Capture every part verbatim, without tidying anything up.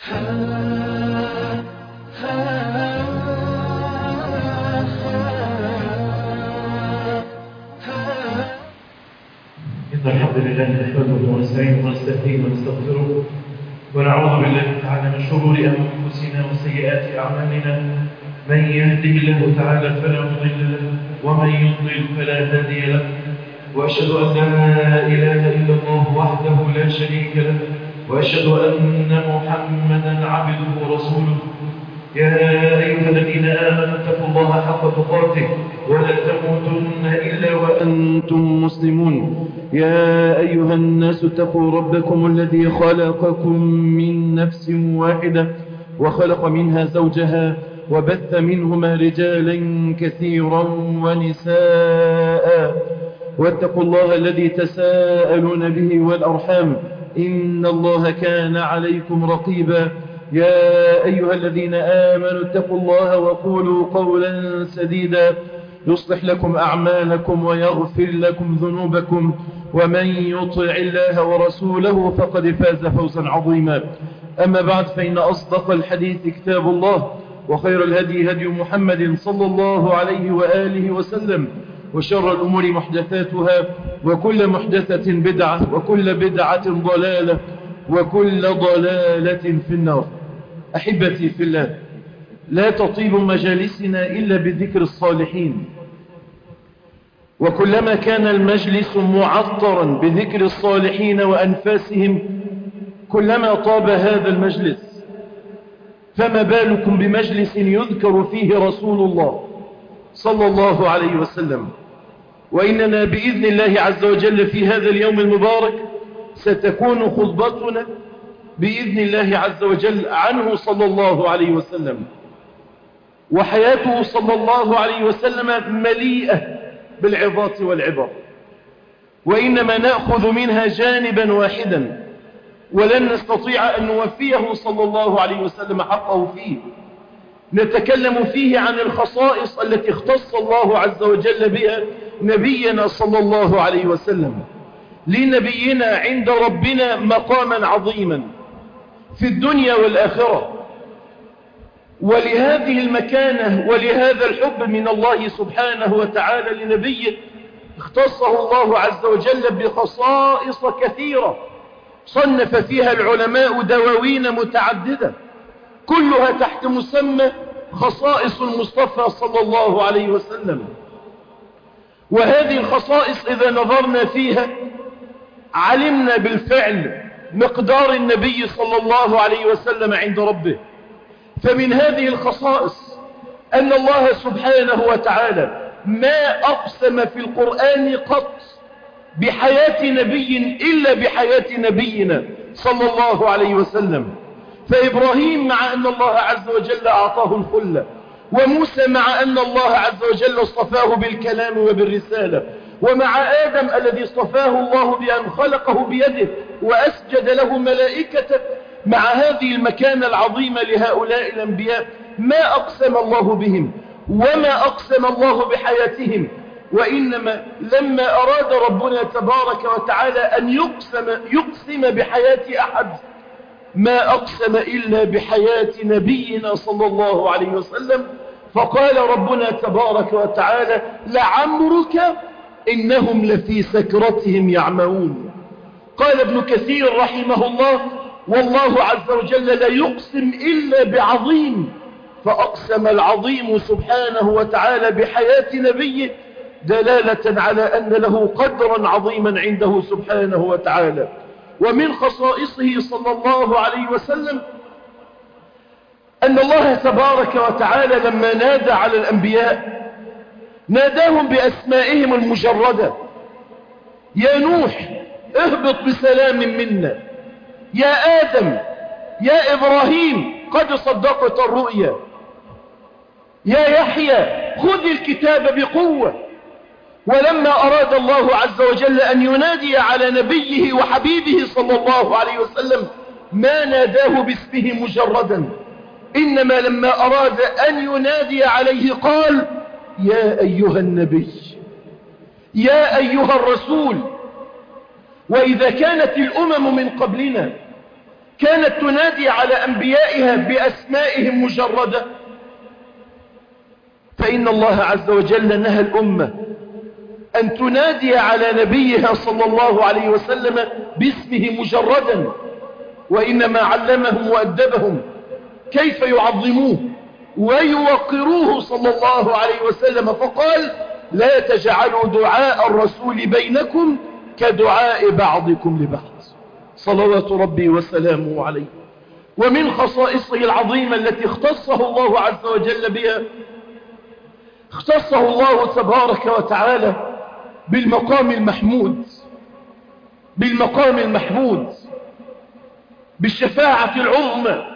إن الحمد لله نحمده ونستعينه ونستهديه ونستغفره ونعوذ بالله تعالى من شرور أنفسنا وسيئات أعمالنا. من يهده الله تعالى فلا مضل له ومن يضلل فلا هادي له، وأشهد أن لا إله إلا الله وحده لا شريك له، وأشهد أن محمدا عبده ورسوله. يا أيها الذين آمنوا اتقوا الله حق تقاته ولا تموتن إلا وأنتم مسلمون. يا أيها الناس اتقوا ربكم الذي خلقكم من نفس واحدة وخلق منها زوجها وبث منهما رجالا كثيرا ونساء، واتقوا الله الذي تساءلون به والأرحام إن الله كان عليكم رقيبا. يا أيها الذين آمنوا اتقوا الله وقولوا قولا سديدا يصلح لكم أعمالكم ويغفر لكم ذنوبكم، ومن يطع الله ورسوله فقد فاز فوزا عظيما. أما بعد، فإن أصدق الحديث كتاب الله، وخير الهدي هدي محمد صلى الله عليه وآله وسلم، وشر الأمور محدثاتها، وكل محدثة بدعة، وكل بدعة ضلالة، وكل ضلالة في النار. أحبتي في الله، لا تطيب مجالسنا إلا بذكر الصالحين، وكلما كان المجلس معطرا بذكر الصالحين وأنفاسهم كلما طاب هذا المجلس. فما بالكم بمجلس يذكر فيه رسول الله صلى الله عليه وسلم. وإننا بإذن الله عز وجل في هذا اليوم المبارك ستكون خطبتنا بإذن الله عز وجل عنه صلى الله عليه وسلم. وحياته صلى الله عليه وسلم مليئة بالعظات والعبر، وإنما نأخذ منها جانبا واحدا ولن نستطيع أن نوفيه صلى الله عليه وسلم حقه فيه. نتكلم فيه عن الخصائص التي اختص الله عز وجل بها نبينا صلى الله عليه وسلم. لنبينا عند ربنا مقاما عظيما في الدنيا والآخرة، ولهذه المكانة ولهذا الحب من الله سبحانه وتعالى لنبيه اختصه الله عز وجل بخصائص كثيرة صنف فيها العلماء دواوين متعددة كلها تحت مسمى خصائص المصطفى صلى الله عليه وسلم. وهذه الخصائص إذا نظرنا فيها علمنا بالفعل مقدار النبي صلى الله عليه وسلم عند ربه. فمن هذه الخصائص أن الله سبحانه وتعالى ما أقسم في القرآن قط بحياة نبي إلا بحياة نبينا صلى الله عليه وسلم. فإبراهيم مع أن الله عز وجل أعطاه الخلة، وموسى مع أن الله عز وجل اصطفاه بالكلام وبالرسالة، ومع آدم الذي اصطفاه الله بأن خلقه بيده وأسجد له ملائكته. مع هذه المكانة العظيمة لهؤلاء الأنبياء ما أقسم الله بهم وما أقسم الله بحياتهم، وإنما لما أراد ربنا تبارك وتعالى أن يقسم, يقسم بحياة أحد ما أقسم إلا بحياة نبينا صلى الله عليه وسلم. فقال ربنا تبارك وتعالى: لعمرك إنهم لفي سكرتهم يعمهون. قال ابن كثير رحمه الله: والله عز وجل لا يقسم إلا بعظيم، فأقسم العظيم سبحانه وتعالى بحياة نبيه دلالة على أن له قدرا عظيما عنده سبحانه وتعالى. ومن خصائصه صلى الله عليه وسلم أن الله تبارك وتعالى لما نادى على الأنبياء ناداهم بأسمائهم المجردة: يا نوح اهبط بسلام منا، يا آدم، يا إبراهيم قد صدقت الرؤيا، يا يحيى خذ الكتاب بقوة. ولما أراد الله عز وجل أن ينادي على نبيه وحبيبه صلى الله عليه وسلم ما ناداه باسمه مجردا، إنما لما أراد أن ينادي عليه قال: يا أيها النبي، يا أيها الرسول. وإذا كانت الأمم من قبلنا كانت تنادي على أنبيائها بأسمائهم مجردة؟ فإن الله عز وجل نهى الأمة أن تنادي على نبيها صلى الله عليه وسلم باسمه مجردا، وإنما علمهم وأدبهم كيف يعظموه ويوقروه صلى الله عليه وسلم، فقال: لا تجعلوا دعاء الرسول بينكم كدعاء بعضكم لبعض، صلوات ربي وسلامه عليه. ومن خصائصه العظيمة التي اختصه الله عز وجل بها، اختصه الله تبارك وتعالى بالمقام المحمود، بالمقام المحمود بالشفاعة العظمى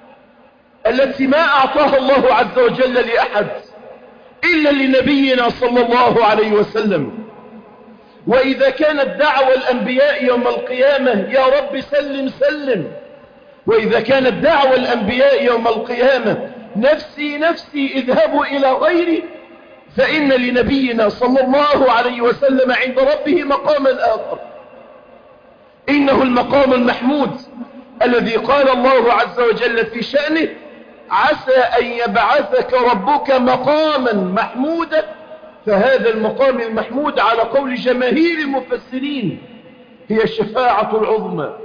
التي ما أعطاها الله عز وجل لأحد إلا لنبينا صلى الله عليه وسلم. وإذا كانت دعوى الأنبياء يوم القيامة يا رب سلم سلم، وإذا كانت دعوى الأنبياء يوم القيامة نفسي نفسي اذهبوا إلى غيري، فإن لنبينا صلى الله عليه وسلم عند ربه مقاما آخر، إنه المقام المحمود الذي قال الله عز وجل في شأنه: عسى أن يبعثك ربك مقاما محمودا. فهذا المقام المحمود على قول جماهير المفسرين هي الشفاعة العظمى،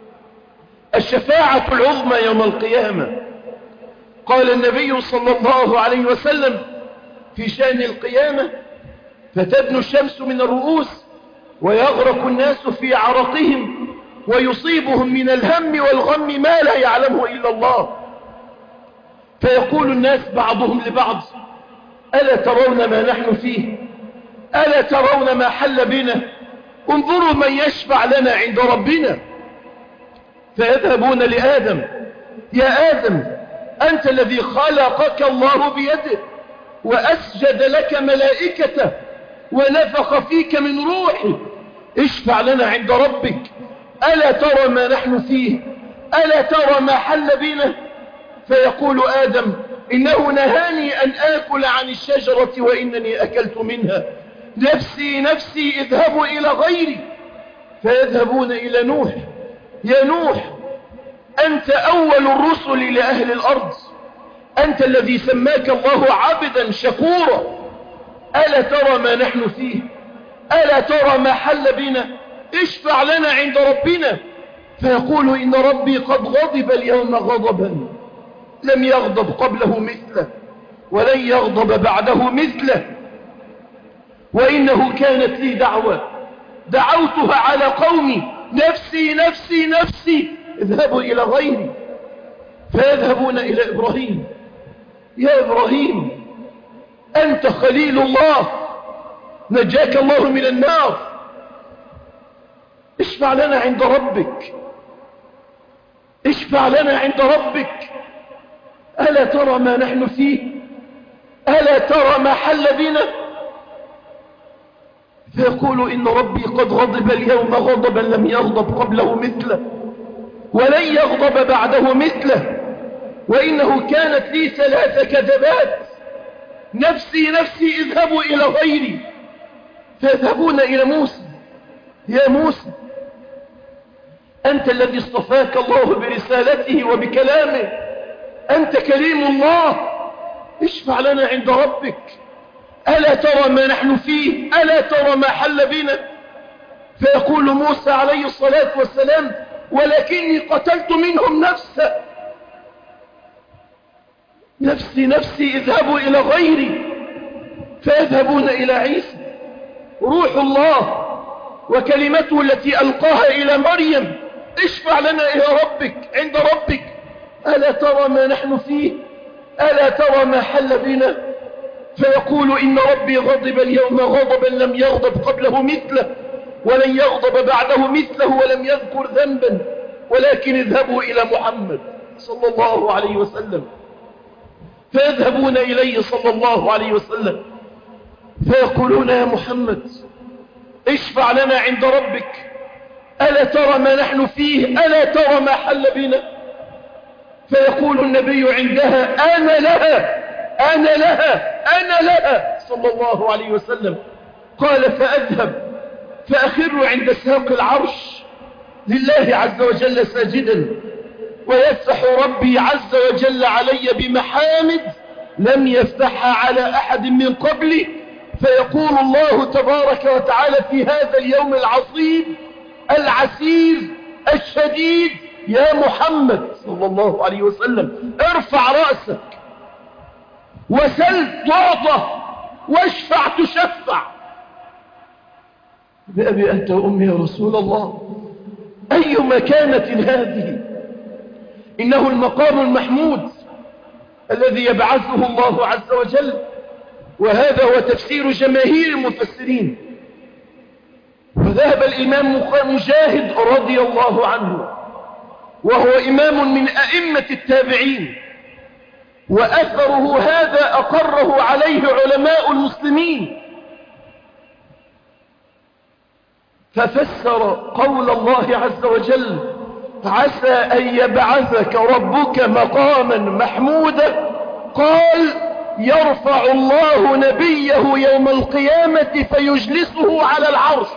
الشفاعة العظمى يوم القيامة. قال النبي صلى الله عليه وسلم في شأن القيامة: فتدنو الشمس من الرؤوس ويغرق الناس في عرقهم ويصيبهم من الهم والغم ما لا يعلمه إلا الله، فيقول الناس بعضهم لبعض: ألا ترون ما نحن فيه؟ ألا ترون ما حل بنا؟ انظروا من يشفع لنا عند ربنا. فيذهبون لآدم: يا آدم، أنت الذي خلقك الله بيده وأسجد لك ملائكته ونفخ فيك من روحه، اشفع لنا عند ربك. ألا ترى ما نحن فيه؟ ألا ترى ما حل بنا؟ فيقول آدم: إنه نهاني أن آكل عن الشجرة وإنني أكلت منها، نفسي نفسي اذهبوا إلى غيري. فيذهبون إلى نوح: يا نوح، أنت أول الرسل لأهل الأرض، أنت الذي سماك الله عبدا شكورا، ألا ترى ما نحن فيه؟ ألا ترى ما حل بنا؟ اشفع لنا عند ربنا. فيقول: إن ربي قد غضب اليوم غضبا لم يغضب قبله مثله ولن يغضب بعده مثله، وإنه كانت لي دعوة دعوتها على قومي، نفسي نفسي نفسي اذهبوا إلى غيري. فيذهبون إلى إبراهيم: يا إبراهيم، أنت خليل الله، نجاك الله من النار، اشفع لنا عند ربك، اشفع لنا عند ربك. ألا ترى ما نحن فيه؟ ألا ترى ما حل بنا؟ فيقول: إن ربي قد غضب اليوم غضبا لم يغضب قبله مثله ولن يغضب بعده مثله، وإنه كانت لي ثلاث كذبات، نفسي نفسي اذهبوا إلى غيري. فيذهبون إلى موسى: يا موسى، أنت الذي اصطفاك الله برسالته وبكلامه، أنت كليم الله، اشفع لنا عند ربك. ألا ترى ما نحن فيه؟ ألا ترى ما حل بنا؟ فيقول موسى عليه الصلاة والسلام: ولكني قتلت منهم نفسا، نفسي نفسي اذهبوا إلى غيري. فيذهبون إلى عيسى روح الله وكلمته التي ألقاها إلى مريم، اشفع لنا إلى ربك عند ربك. ألا ترى ما نحن فيه؟ ألا ترى ما حل بنا؟ فيقول: إن ربي غضب اليوم غضبا لم يغضب قبله مثله ولن يغضب بعده مثله ولم يذكر ذنبا، ولكن اذهبوا إلى محمد صلى الله عليه وسلم. فيذهبون إليه صلى الله عليه وسلم فيقولون: يا محمد، اشفع لنا عند ربك، ألا ترى ما نحن فيه؟ ألا ترى ما حل بنا؟ فيقول النبي عندها: أنا لها أنا لها أنا لها صلى الله عليه وسلم. قال: فأذهب فأخر عند ساق العرش لله عز وجل ساجدا، ويفتح ربي عز وجل علي بمحامد لم يفتحها على أحد من قبلي، فيقول الله تبارك وتعالى في هذا اليوم العصيب العسير الشديد: يا محمد صلى الله عليه وسلم ارفع رأسك وسل تعطى واشفع تشفع. بأبي أنت وأمي يا رسول الله، أي مكانة هذه؟ إنه المقام المحمود الذي يبعثه الله عز وجل، وهذا هو تفسير جماهير المفسرين. وذهب الإمام مجاهد رضي الله عنه، وهو إمام من أئمة التابعين، وأثره هذا أقره عليه علماء المسلمين، ففسر قول الله عز وجل: عسى أن يبعثك ربك مقاما محمودا، قال: يرفع الله نبيه يوم القيامة فيجلسه على العرش.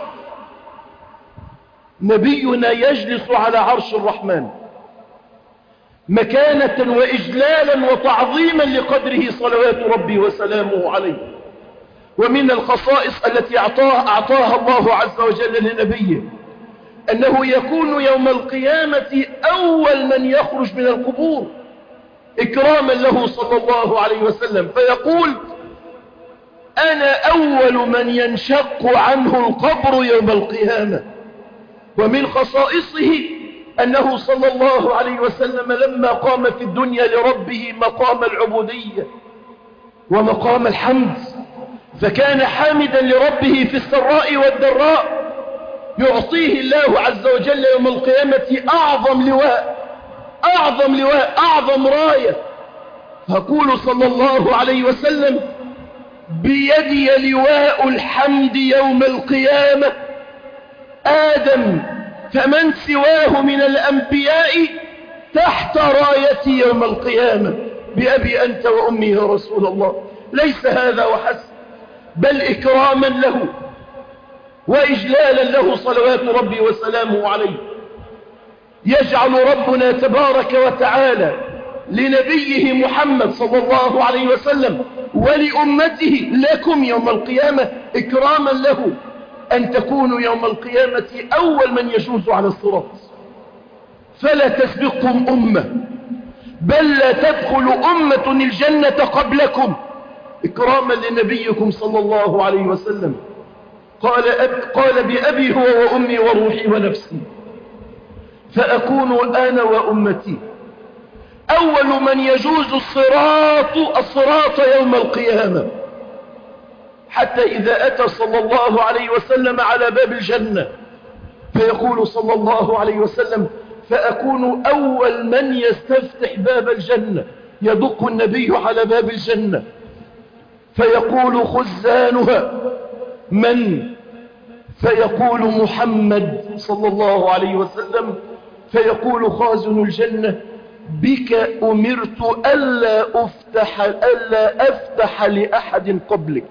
نبينا يجلس على عرش الرحمن مكانة وإجلالا وتعظيما لقدره صلوات ربي وسلامه عليه. ومن الخصائص التي أعطاها, أعطاها الله عز وجل لنبيه أنه يكون يوم القيامة أول من يخرج من القبور إكراما له صلى الله عليه وسلم، فيقول: أنا أول من ينشق عنه القبر يوم القيامة. ومن خصائصه أنه صلى الله عليه وسلم لما قام في الدنيا لربه مقام العبودية ومقام الحمد، فكان حامدا لربه في السراء والضراء، يعطيه الله عز وجل يوم القيامة أعظم لواء أعظم لواء أعظم راية، فيقول صلى الله عليه وسلم: بيدي لواء الحمد يوم القيامة آدم، فمن سواه من الأنبياء تحت رايتي يوم القيامة. بأبي أنت وأمي يا رسول الله. ليس هذا وحسب، بل إكراما له وإجلالا له صلوات ربي وسلامه عليه، يجعل ربنا تبارك وتعالى لنبيه محمد صلى الله عليه وسلم ولأمته لكم يوم القيامة إكراما له أن تكونوا يوم القيامة أول من يجوز على الصراط، فلا تسبقكم أمة، بل لا تدخل أمة الجنة قبلكم إكراما لنبيكم صلى الله عليه وسلم. قال, أب قال بأبي هو وأمي وروحي ونفسي، فأكون أنا وأمتي أول من يجوز الصراط الصراط يوم القيامة، حتى إذا أتى صلى الله عليه وسلم على باب الجنة فيقول صلى الله عليه وسلم: فأكون أول من يستفتح باب الجنة. يدق النبي على باب الجنة فيقول خزانها: من؟ فيقول محمد صلى الله عليه وسلم، فيقول خازن الجنة: بك أمرت ألا أفتح, ألا أفتح لأحد قبلك.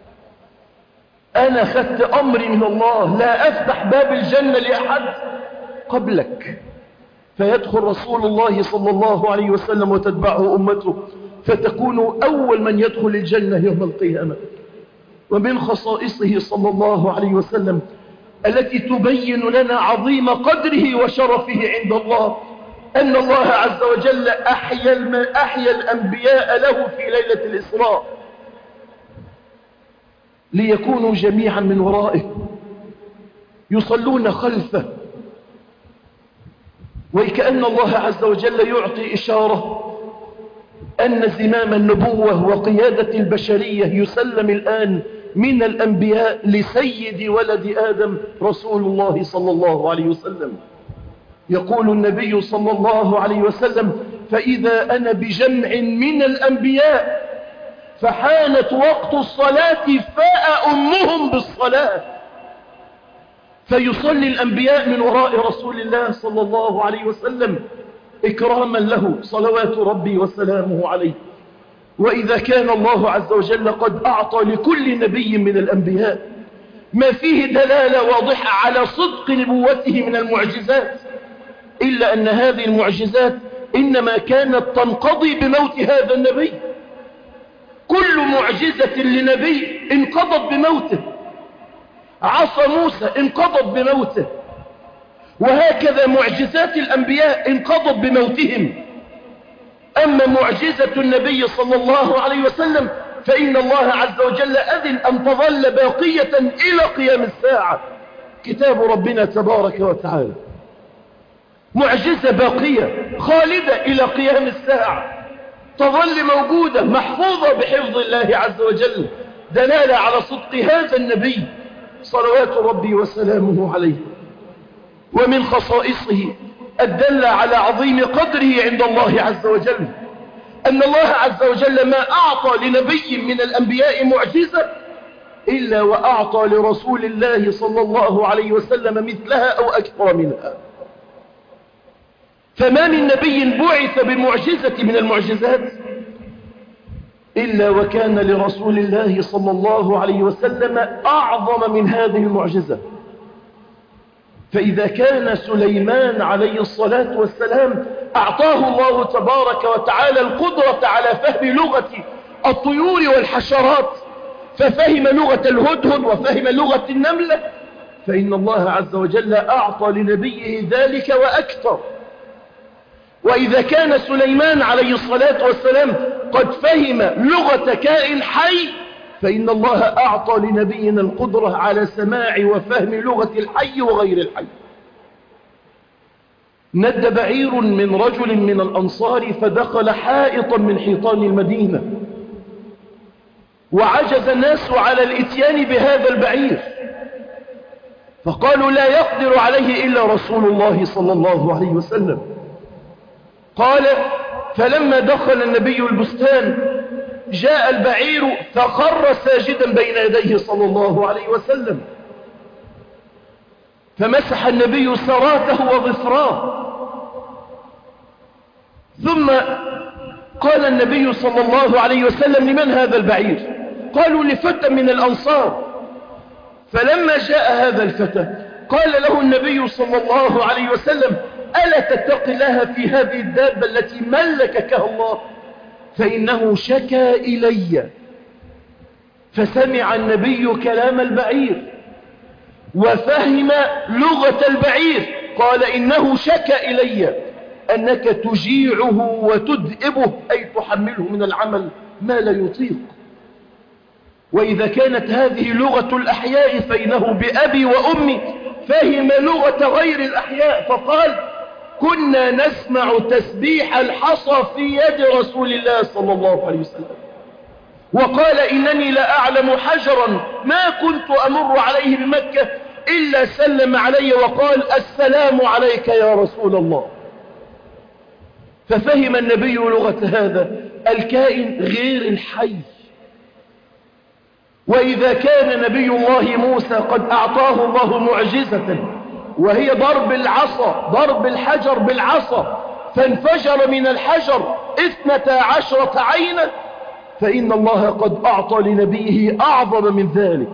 أنا خدت أمري من الله لا أفتح باب الجنة لأحد قبلك. فيدخل رسول الله صلى الله عليه وسلم وتتبعه أمته، فتكون أول من يدخل الجنة يوم القيامة. ومن خصائصه صلى الله عليه وسلم التي تبين لنا عظيم قدره وشرفه عند الله أن الله عز وجل أحيا, أحيا الأنبياء له في ليلة الإسراء ليكونوا جميعا من ورائه يصلون خلفه، وكأن الله عز وجل يعطي إشارة أن زمام النبوة وقيادة البشرية يسلم الآن من الأنبياء لسيد ولد آدم رسول الله صلى الله عليه وسلم. يقول النبي صلى الله عليه وسلم: فإذا أنا بجمع من الأنبياء فحانت وقت الصلاة فأؤمهم بالصلاة، فيصلي الأنبياء من وراء رسول الله صلى الله عليه وسلم إكراما له صلوات ربي وسلامه عليه. وإذا كان الله عز وجل قد أعطى لكل نبي من الأنبياء ما فيه دلالة واضحة على صدق نبوته من المعجزات، إلا أن هذه المعجزات إنما كانت تنقضي بموت هذا النبي. كل معجزة لنبي انقضت بموته. عصا موسى انقضت بموته، وهكذا معجزات الأنبياء انقضت بموتهم. أما معجزة النبي صلى الله عليه وسلم فإن الله عز وجل أذن أن تظل باقية إلى قيام الساعة، كتاب ربنا تبارك وتعالى. معجزة باقية خالدة إلى قيام الساعة، تظل موجودة محفوظة بحفظ الله عز وجل، دلالة على صدق هذا النبي صلوات ربي وسلامه عليه. ومن خصائصه الدل على عظيم قدره عند الله عز وجل أن الله عز وجل ما أعطى لنبي من الأنبياء معجزة إلا وأعطى لرسول الله صلى الله عليه وسلم مثلها أو أكثر منها. فما من نبي بعث بمعجزة من المعجزات إلا وكان لرسول الله صلى الله عليه وسلم أعظم من هذه المعجزة. فإذا كان سليمان عليه الصلاة والسلام أعطاه الله تبارك وتعالى القدرة على فهم لغة الطيور والحشرات، ففهم لغة الهدهد وفهم لغة النملة، فإن الله عز وجل أعطى لنبيه ذلك وأكثر. وإذا كان سليمان عليه الصلاة والسلام قد فهم لغة كائن حي، فإن الله أعطى لنبينا القدرة على سماع وفهم لغة الحي وغير الحي. ند بعير من رجل من الأنصار فدخل حائطا من حيطان المدينة، وعجز الناس على الاتيان بهذا البعير، فقالوا لا يقدر عليه إلا رسول الله صلى الله عليه وسلم. قال فلما دخل النبي البستان جاء البعير فخر ساجدا بين يديه صلى الله عليه وسلم، فمسح النبي سراته وظفراه، ثم قال النبي صلى الله عليه وسلم لمن هذا البعير؟ قالوا لفتى من الأنصار. فلما جاء هذا الفتى قال له النبي صلى الله عليه وسلم ألا تتقي الله في هذه الدابة التي ملككها الله؟ فإنه شكى إلي. فسمع النبي كلام البعير وفهم لغة البعير، قال إنه شكى إلي أنك تجيعه وتدئبه، أي تحمله من العمل ما لا يطيق. وإذا كانت هذه لغة الأحياء فإنه بأبي وأمي فهم لغة غير الأحياء، فقال كنا نسمع تسبيح الحصى في يد رسول الله صلى الله عليه وسلم. وقال إنني لأعلم حجرا ما كنت أمر عليه بمكة إلا سلم علي وقال السلام عليك يا رسول الله. ففهم النبي لغة هذا الكائن غير الحي. وإذا كان نبي الله موسى قد أعطاه الله معجزة وهي ضرب العصا، ضرب الحجر بالعصا فانفجر من الحجر اثنتا عشرة عينا، فإن الله قد أعطى لنبيه أعظم من ذلك.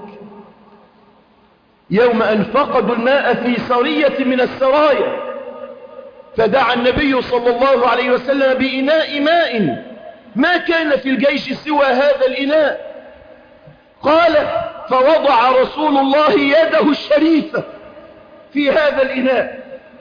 يوم أن فقدوا الماء في سرية من السرايا فدعا النبي صلى الله عليه وسلم بإناء ماء ما كان في الجيش سوى هذا الإناء. قال فوضع رسول الله يده الشريفة في هذا الإناء،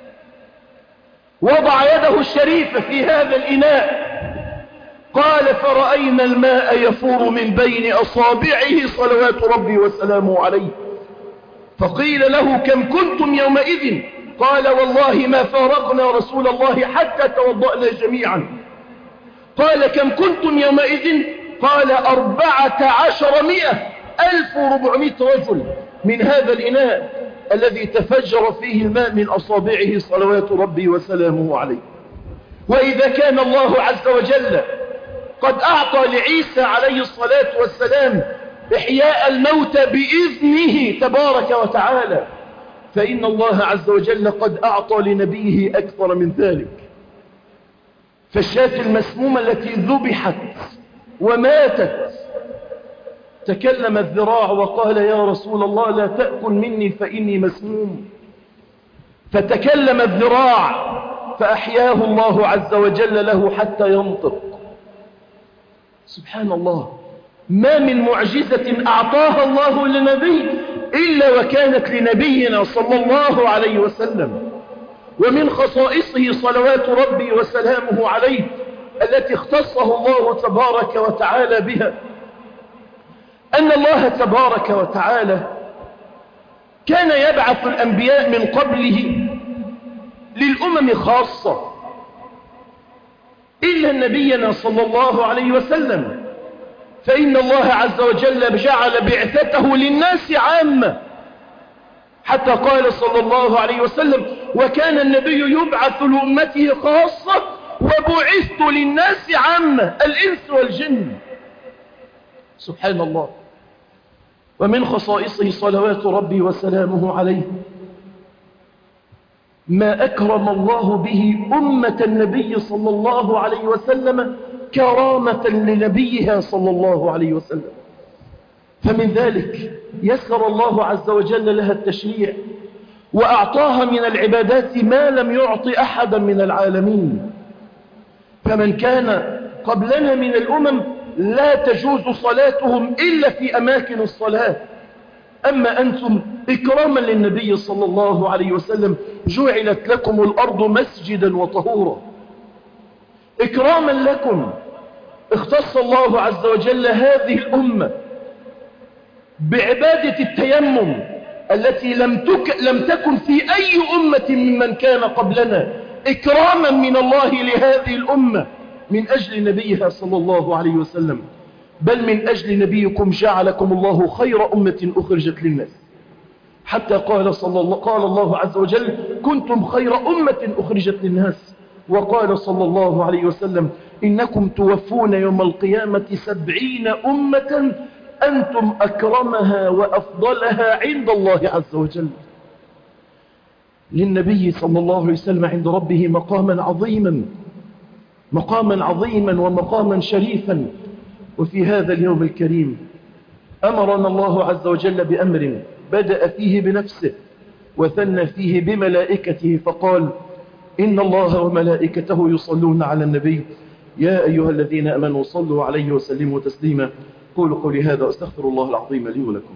وضع يده الشريفة في هذا الإناء. قال فرأينا الماء يفور من بين أصابعه صلوات ربي وسلامه عليه. فقيل له كم كنتم يومئذ؟ قال والله ما فارقنا رسول الله حتى توضأنا جميعا. قال كم كنتم يومئذ؟ قال أربعة عشر مئة ألف وربعمائة رجل من هذا الإناء الذي تفجر فيه الماء من أصابعه صلوات ربي وسلامه عليه. وإذا كان الله عز وجل قد أعطى لعيسى عليه الصلاة والسلام إحياء الموتى بإذنه تبارك وتعالى، فإن الله عز وجل قد أعطى لنبيه أكثر من ذلك. فالشاة المسمومة التي ذبحت وماتت تكلم الذراع وقال يا رسول الله لا تأكل مني فإني مسموم. فتكلم الذراع فأحياه الله عز وجل له حتى ينطق. سبحان الله، ما من معجزة أعطاها الله لنبي إلا وكانت لنبينا صلى الله عليه وسلم. ومن خصائصه صلوات ربي وسلامه عليه التي اختصه الله تبارك وتعالى بها أن الله تبارك وتعالى كان يبعث الأنبياء من قبله للأمم خاصة إلا نبينا صلى الله عليه وسلم، فإن الله عز وجل جعل بعثته للناس عامة، حتى قال صلى الله عليه وسلم: وكان النبي يبعث لأمته خاصة وبعثت للناس عامة، الإنس والجن. سبحان الله. ومن خصائصه صلوات ربي وسلامه عليه ما أكرم الله به أمة النبي صلى الله عليه وسلم كرامة لنبيها صلى الله عليه وسلم. فمن ذلك يسر الله عز وجل لها التشريع وأعطاها من العبادات ما لم يعط أحدا من العالمين. فمن كان قبلنا من الأمم لا تجوز صلاتهم إلا في أماكن الصلاة، أما أنتم إكراما للنبي صلى الله عليه وسلم جعلت لكم الأرض مسجدا وطهورا. إكراما لكم اختص الله عز وجل هذه الأمة بعبادة التيمم التي لم, تك لم تكن في أي أمة ممن كان قبلنا، إكراما من الله لهذه الأمة من أجل نبيها صلى الله عليه وسلم، بل من أجل نبيكم جعلكم الله خير أمة أخرجت للناس، حتى قال, صلى الله قال الله عز وجل: كنتم خير أمة أخرجت للناس. وقال صلى الله عليه وسلم: إنكم توفون يوم القيامة سبعين أمة أنتم أكرمها وأفضلها عند الله عز وجل. للنبي صلى الله عليه وسلم عند ربه مقاما عظيما مقاما عظيما ومقاما شريفا. وفي هذا اليوم الكريم أمرنا الله عز وجل بأمر بدأ فيه بنفسه وثنى فيه بملائكته، فقال: إن الله وملائكته يصلون على النبي يا أيها الذين أمنوا صلوا عليه وسلموا تسليما. قولوا قولي هذا وأستغفر الله العظيم لي ولكم.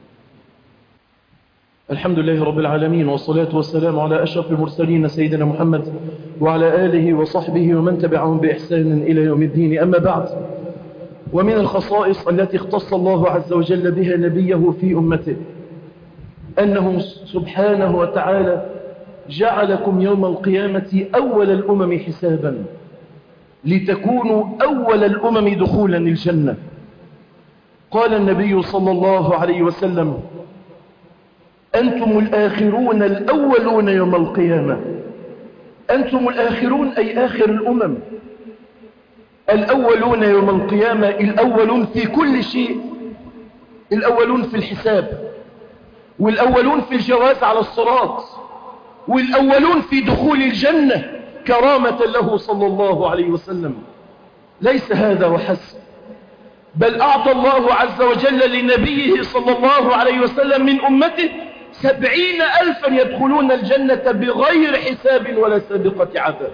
الحمد لله رب العالمين، والصلاة والسلام على أشرف المرسلين سيدنا محمد وعلى آله وصحبه ومن تبعهم بإحسان إلى يوم الدين. أما بعد، ومن الخصائص التي اختص الله عز وجل بها نبيه في أمته أنه سبحانه وتعالى جعلكم يوم القيامة أول الأمم حسابا لتكونوا أول الأمم دخولا الجنة. قال النبي صلى الله عليه وسلم: أنتم الآخرون الأولون يوم القيامة. أنتم الآخرون أي آخر الأمم، الأولون يوم القيامة، الأولون في كل شيء، الأولون في الحساب، والأولون في الجواز على الصراط، والأولون في دخول الجنة كرامة له صلى الله عليه وسلم. ليس هذا وحسب، بل أعطى الله عز وجل لنبيه صلى الله عليه وسلم من أمته سبعين ألفا يدخلون الجنة بغير حساب ولا سابقة عذاب.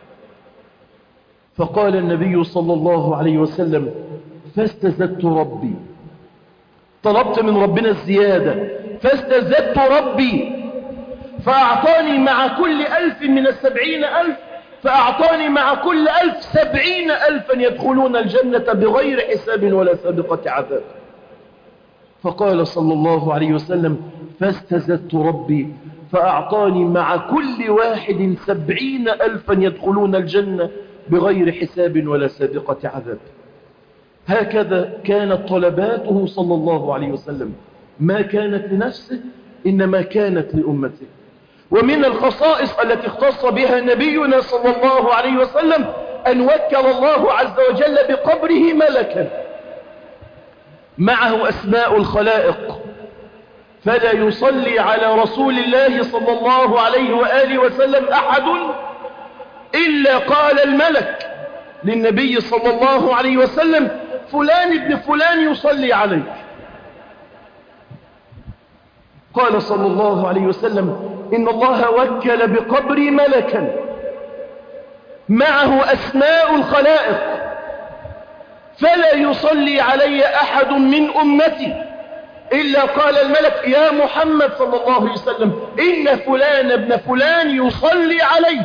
فقال النبي صلى الله عليه وسلم: فاستزدت ربي، طلبت من ربنا الزيادة، فاستزدت ربي فأعطاني مع كل ألف من السبعين ألف، فأعطاني مع كل ألف سبعين ألفا يدخلون الجنة بغير حساب ولا سابقة عذاب. فقال صلى الله عليه وسلم: فاستزدت ربي فأعطاني مع كل واحد سبعين ألفا يدخلون الجنة بغير حساب ولا سابقة عذاب. هكذا كانت طلباته صلى الله عليه وسلم، ما كانت لنفسه إنما كانت لأمته. ومن الخصائص التي اختص بها نبينا صلى الله عليه وسلم أن وكل الله عز وجل بقبره ملكا معه أسماء الخلائق، فلا يصلي على رسول الله صلى الله عليه وآله وسلم أحد إلا قال الملك للنبي صلى الله عليه وسلم: فلان ابن فلان يصلي عليك. قال صلى الله عليه وسلم: إن الله وكل بقبري ملكا معه أسماء الخلائق، فلا يصلي علي أحد من أمتي إلا قال الملك يا محمد صلى الله عليه وسلم إن فلان ابن فلان يصلي عليك.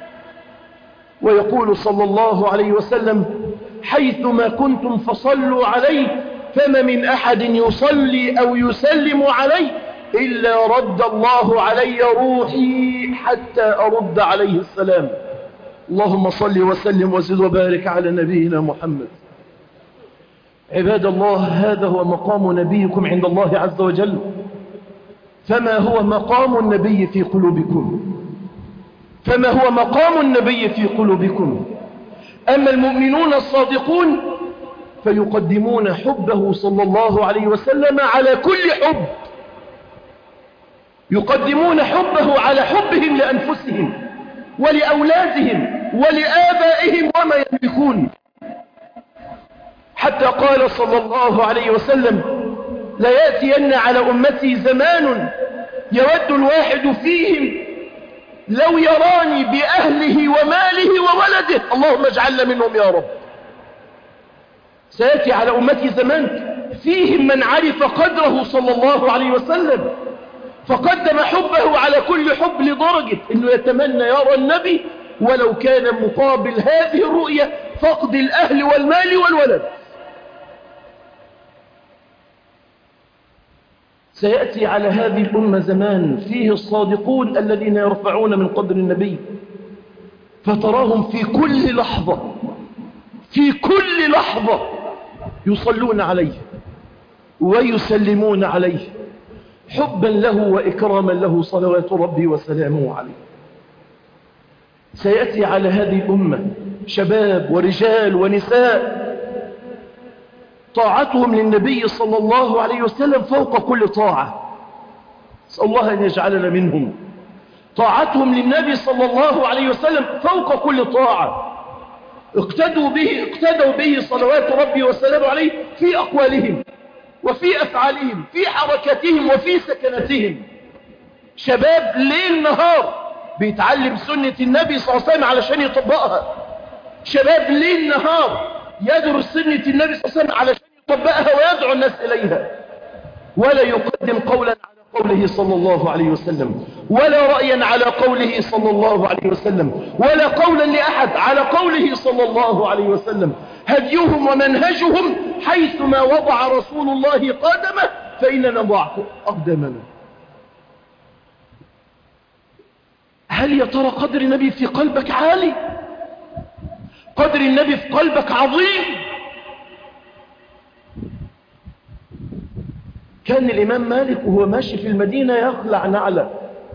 ويقول صلى الله عليه وسلم حيثما كنتم فصلوا عليه، فما من أحد يصلي أو يسلم عليه إلا رد الله علي روحي حتى أرد عليه السلام. اللهم صل وسلم وزد وبارك على نبينا محمد. عباد الله، هذا هو مقام نبيكم عند الله عز وجل. فما هو مقام النبي في قلوبكم؟ فما هو مقام النبي في قلوبكم؟ أما المؤمنون الصادقون فيقدمون حبه صلى الله عليه وسلم على كل حب، يقدمون حبه على حبهم لأنفسهم ولأولادهم ولآبائهم وما يملكون. حتى قال صلى الله عليه وسلم لا يأتين على أمتي زمان يود الواحد فيهم لو يراني بأهله وماله وولده، اللهم اجعلنا منهم يا رب. سيأتي على أمتي زمان فيهم من عرف قدره صلى الله عليه وسلم فقدم حبه على كل حب لدرجة أنه يتمنى يرى النبي ولو كان مقابل هذه الرؤية فقد الأهل والمال والولد. سيأتي على هذه الأمة زمان فيه الصادقون الذين يرفعون من قدر النبي، فتراهم في كل لحظة في كل لحظة يصلون عليه ويسلمون عليه حبا له وإكراما له صلوات ربي وسلامه عليه. سيأتي على هذه الأمة شباب ورجال ونساء طاعتهم للنبي صلى الله عليه وسلم فوق كل طاعة، نسأل الله أن يجعلنا منهم. طاعتهم للنبي صلى الله عليه وسلم فوق كل طاعة، اقتدوا به, اقتدوا به صلوات ربي وسلامه عليه في أقوالهم وفي أفعالهم في حركاتهم وفي سكنتهم. شباب ليل نهار بيتعلم سنة النبي صلى الله عليه وسلم علشان يطبقها، شباب ليل نهار يدرس سنة النبي صلى الله عليه وسلم علشان يطبقها ويدعو الناس إليها، ولا يقدم قولا على قوله صلى الله عليه وسلم ولا رأيا على قوله صلى الله عليه وسلم ولا قولا لأحد على قوله صلى الله عليه وسلم. هديهم ومنهجهم حيثما وضع رسول الله قدمه فإننا نضع أقدامنا. هل يا ترى قدر النبي في قلبك عالي؟ قدر النبي في قلبك عظيم؟ كان الإمام مالك وهو ماشي في المدينة يخلع نعله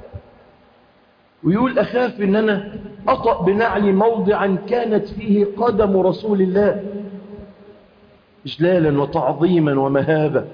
ويقول أخاف إن أنا أطأ بنعلي موضعا كانت فيه قدم رسول الله إجلالا وتعظيما ومهابة.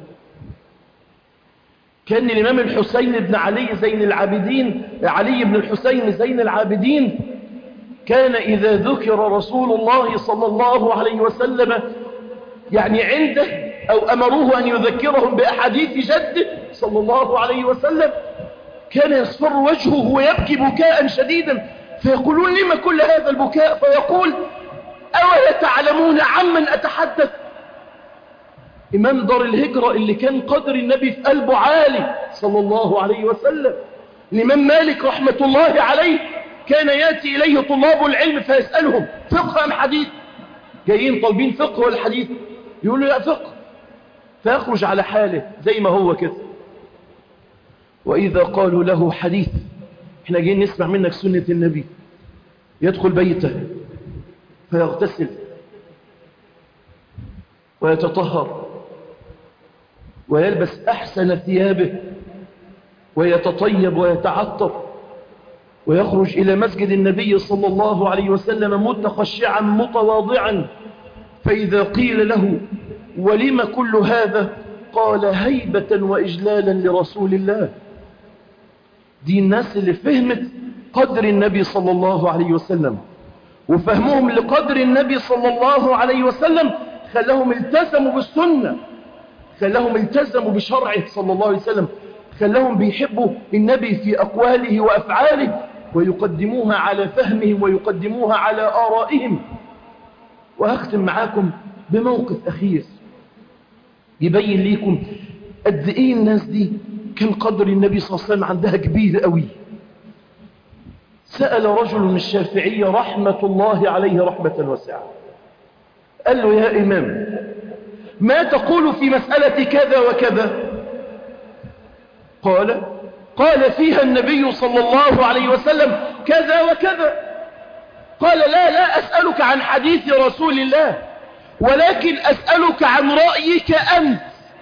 كان الإمام الحسين بن علي زين العابدين علي بن الحسين زين العابدين كان إذا ذكر رسول الله صلى الله عليه وسلم يعني عنده أو أمروه أن يذكرهم بأحاديث جده صلى الله عليه وسلم كان يصفر وجهه ويبكي بكاء شديدا، فيقولون لما كل هذا البكاء؟ فيقول أولا تعلمون عمن أتحدث؟ إمام دار الهجرة اللي كان قدر النبي في قلبه عالي صلى الله عليه وسلم. الإمام مالك رحمة الله عليه كان يأتي إليه طلاب العلم فيسألهم فقه أم حديث؟ جايين طالبين فقه ولا حديث؟ يقول له لا فقه، فيخرج على حاله زي ما هو كده. وإذا قالوا له حديث احنا جايين نسمع منك سنة النبي، يدخل بيته فيغتسل ويتطهر ويلبس أحسن ثيابه ويتطيب ويتعطر ويخرج إلى مسجد النبي صلى الله عليه وسلم متخشعا متواضعا. فإذا قيل له ولم كل هذا؟ قال هيبة وإجلالا لرسول الله. دي الناس اللي فهمت قدر النبي صلى الله عليه وسلم، وفهمهم لقدر النبي صلى الله عليه وسلم خلاهم التزموا بالسنة، خلاهم التزموا بشرعه صلى الله عليه وسلم، خلاهم بيحبوا النبي في أقواله وأفعاله ويقدموها على فهمهم ويقدموها على آرائهم. وهختم معاكم بموقف أخير يبين لكم قد إيه الناس دي كان قدر النبي صلى الله عليه وسلم عندها كبير قوي. سأل رجل الشافعي رحمة الله عليه رحمة واسعة، قال له يا إمام ما تقول في مسألة كذا وكذا؟ قال قال فيها النبي صلى الله عليه وسلم كذا وكذا. قال لا لا أسألك عن حديث رسول الله، ولكن أسألك عن رأيك أنت.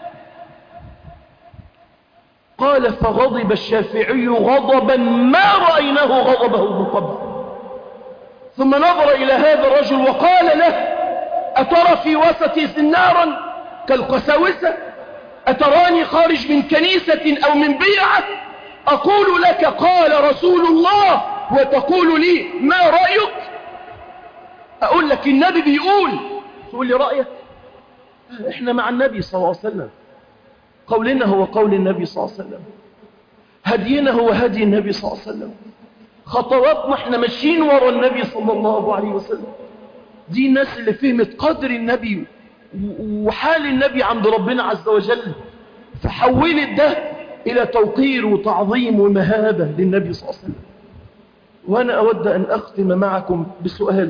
قال فغضب الشافعي غضبا ما رأيناه غضبه من قبل، ثم نظر إلى هذا الرجل وقال له أترى في وسطي نارا كالقساوسة؟ أتراني خارج من كنيسة أو من بيعة أقول لك قال رسول الله وتقول لي ما رأيك؟ أقول لك النبي بيقول تقول لي رأيك؟ إحنا مع النبي صلى الله عليه وسلم، قولنا هو قول النبي صلى الله عليه وسلم، هدينا هو هدي النبي صلى الله عليه وسلم، خطواتنا احنا ماشيين ورا النبي صلى الله عليه وسلم. دي الناس اللي فهمت قدر النبي وحال النبي عند ربنا عز وجل، فحولت ده إلى توقير وتعظيم ومهابة للنبي صلى الله عليه وسلم. وأنا أود أن أختم معكم بسؤال: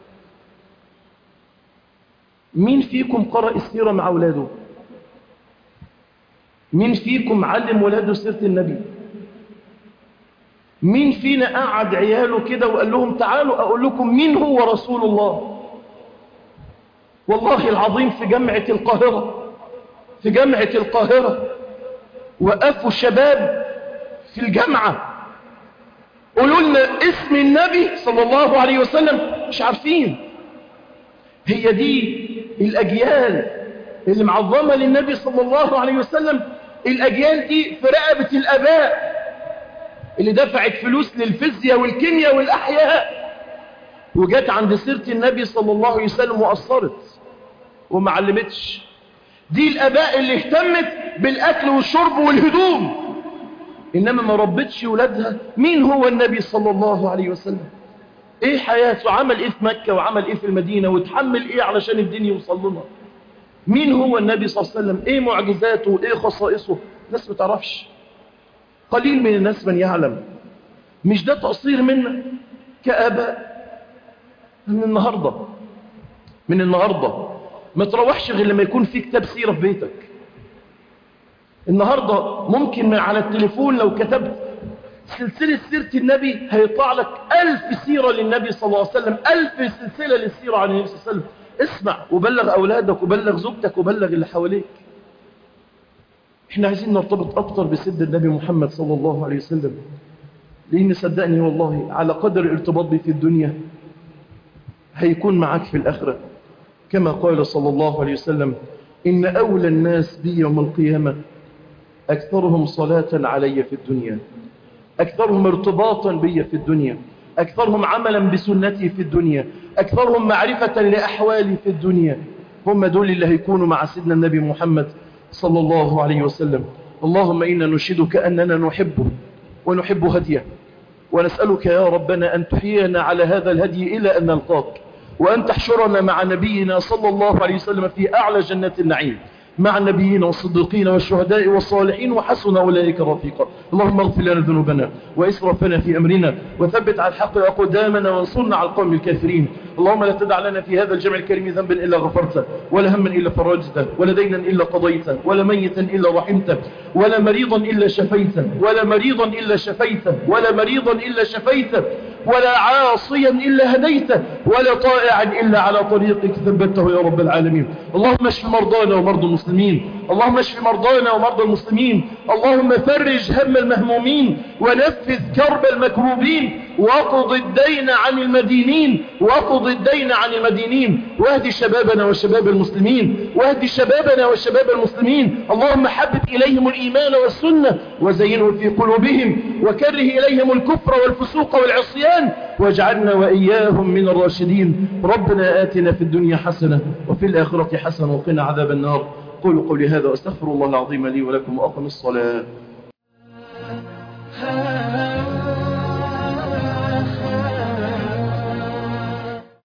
مين فيكم قرأ السيرة مع أولاده؟ مين فيكم علم ولاده سيرة النبي؟ مين فينا قعد عياله كده وقال لهم تعالوا أقول لكم مين هو رسول الله؟ والله العظيم في جامعة القاهرة في جامعة القاهرة وقفوا شباب في الجامعة قولوا لنا اسم النبي صلى الله عليه وسلم، مش عارفين. هي دي الأجيال اللي معظمة للنبي صلى الله عليه وسلم. الأجيال دي في رقبة الآباء اللي دفعت فلوس للفيزياء والكيمياء والأحياء، وجات عند سيرة النبي صلى الله عليه وسلم وأثرت وما علمتش. دي الآباء اللي اهتمت بالأكل والشرب والهدوم، إنما ما ربتش ولادها مين هو النبي صلى الله عليه وسلم، إيه حياته، عمل إيه في مكة وعمل إيه في المدينة وتحمل إيه علشان الدين يوصل لنا. مين هو النبي صلى الله عليه وسلم، إيه معجزاته وإيه خصائصه. الناس ما تعرفش، قليل من الناس من يعلم. مش ده تقصير منا كآباء؟ من النهاردة من النهاردة ما تروحش غير لما يكون في كتاب سيرة في بيتك. النهاردة ممكن من على التليفون لو كتبت سلسلة سيرة النبي هيطلع لك ألف سيرة للنبي صلى الله عليه وسلم، ألف سلسلة للسيرة عن النبي صلى الله عليه وسلم. اسمع وبلغ أولادك وبلغ زوجتك وبلغ اللي حواليك. احنا عايزين نرتبط أكتر بسد النبي محمد صلى الله عليه وسلم، لأن صدقني والله على قدر الارتباط بي في الدنيا هيكون معك في الآخرة. كما قال صلى الله عليه وسلم: إن أولى الناس بي يوم القيامة أكثرهم صلاة علي في الدنيا، أكثرهم ارتباطا بي في الدنيا، أكثرهم عملا بسنتي في الدنيا، أكثرهم معرفة لأحوالي في الدنيا. هم دول اللي هيكونوا مع سيدنا النبي محمد صلى الله عليه وسلم. اللهم إنا نشهدك أننا نحبه ونحب هديه، ونسألك يا ربنا أن تحيينا على هذا الهدي إلى أن نلقاك، وأن تحشرنا مع نبينا صلى الله عليه وسلم في أعلى جنة النعيم مع النبيين والصديقين والشهداء والصالحين وحسن أولئك رفيقا. اللهم اغفر لنا ذنوبنا وإسرافنا في أمرنا، وثبت على الحق أقدامنا، وانصرنا على القوم الكافرين. اللهم لا تدع لنا في هذا الجمع الكريم ذنبا إلا غفرته، ولا هما إلا فرجته، ولا دينا إلا قضيته، ولا ميتا إلا رحمته، ولا مريضا إلا شفيته، ولا مريضا إلا شفيته، ولا مريضا إلا شفيته، ولا عاصيا إلا هديته، ولا طائعا إلا على طريقك ثبته يا رب العالمين. اللهم اشف مرضانا ومرضى المسلمين، اللهم اشف مرضانا ومرضى المسلمين، اللهم فرج هم المهمومين، ونفذ كرب المكروبين، وقض الدين عن المدينين، وقض الدين عن المدينين، واهدي شبابنا وشباب المسلمين، واهدي شبابنا وشباب المسلمين. اللهم حبب إليهم الإيمان والسنة وزينه في قلوبهم، وكره إليهم الكفر والفسوق والعصيان، واجعلنا وإياهم من الراشدين. ربنا آتنا في الدنيا حسنة وفي الآخرة حسنة وقنا عذاب النار. قولوا قولي هذا واستغفر الله العظيم لي ولكم وأقم الصلاة.